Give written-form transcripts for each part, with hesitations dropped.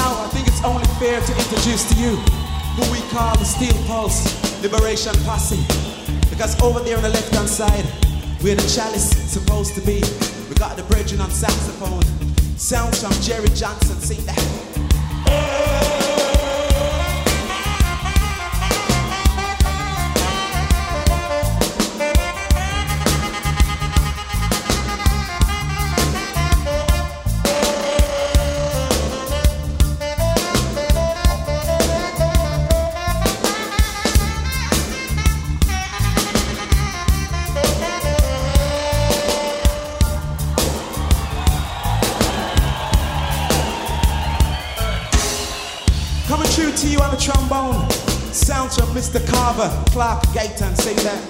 Now I think it's only fair to introduce to you who we call the Steel Pulse Liberation Posse. Because over there on the left hand side, where the chalice is supposed to be, we got the brethren on saxophone. Sounds from Jerry Johnson, sing that. To you on the trombone, sounds from Mr. Carver, Clark Gayton, say that.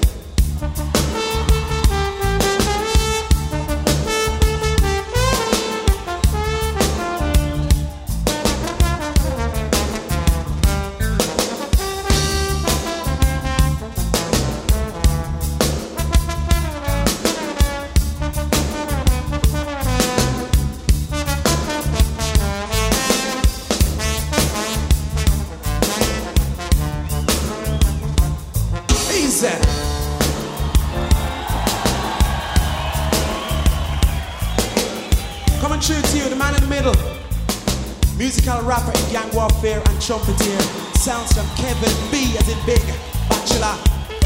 Coming true to you, the man in the middle, musical rapper in gang warfare and trumpeter. Sounds from Kevin B as in Big Bachelor.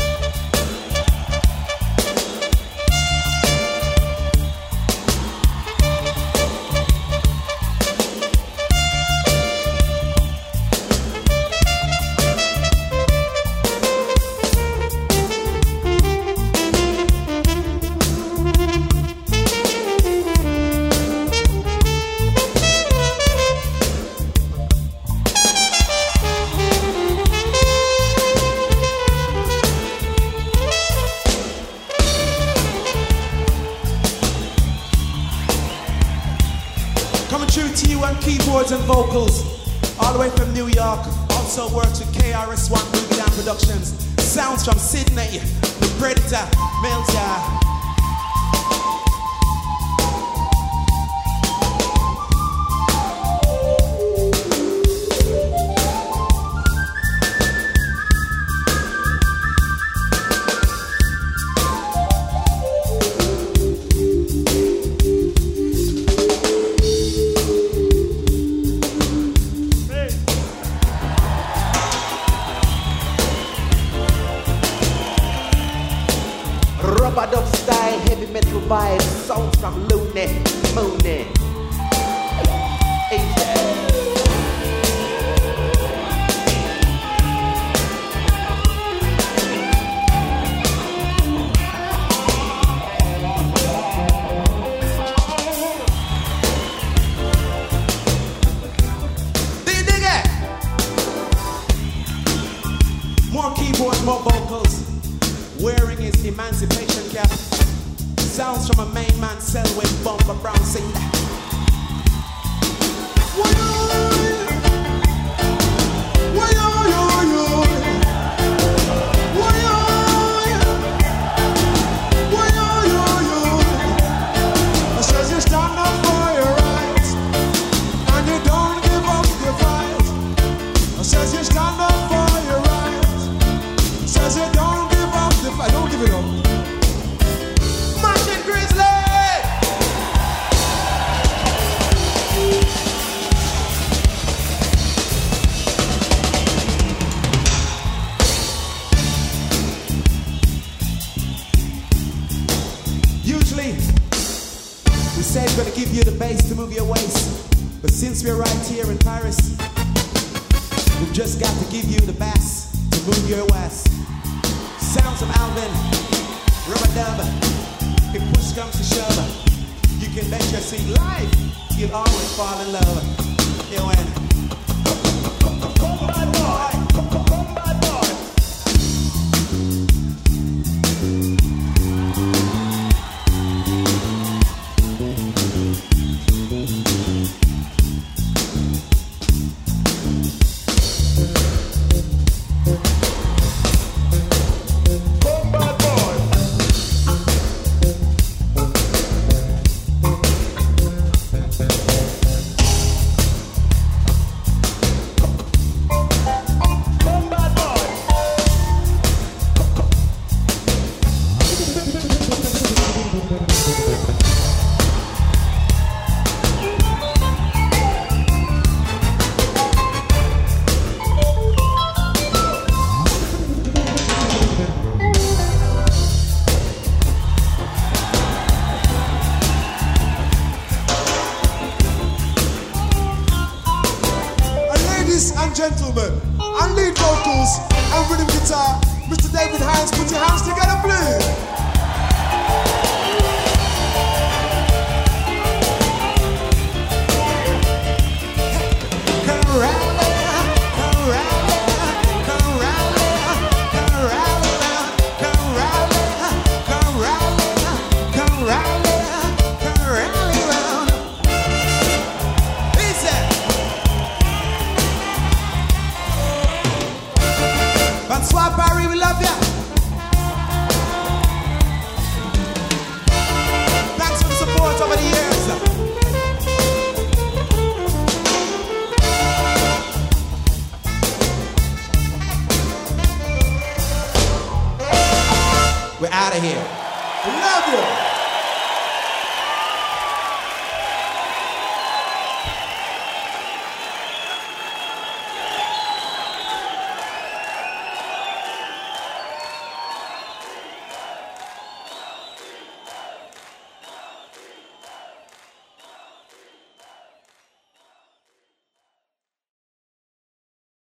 Coming true to you on keyboards and vocals, all the way from New York. Also works with KRS-One Boogie Down Productions. Sounds from Sydney, the Predator, Melja. Dub style, heavy metal vibe, sounds from Looney, Mooney. Do you dig it? More keyboards, more vocals. Wearing his emancipation cap. Sounds from a main man, Selwyn Bumper Brown, sing that. I says you stand up for your rights and you don't give up your fight. I says you stand up for your rights. I says you don't. I don't give it up. Machine Grizzly! Usually, we say we're gonna give you the bass to move your waist. But since we're right here in Paris, we've just got to give you the bass to move your waist. Sounds of Alvin, Rubber Dub. If push comes to shove, you can bet your seat life, you'll always fall in love. You win. Come bad boy, come bad boy. gentlemen, on lead vocals and rhythm guitar, Mr. David Hines, put your hands together, please. Bonsoir Paris, we love ya. Thanks for the support over the years. We're out of here. We love you.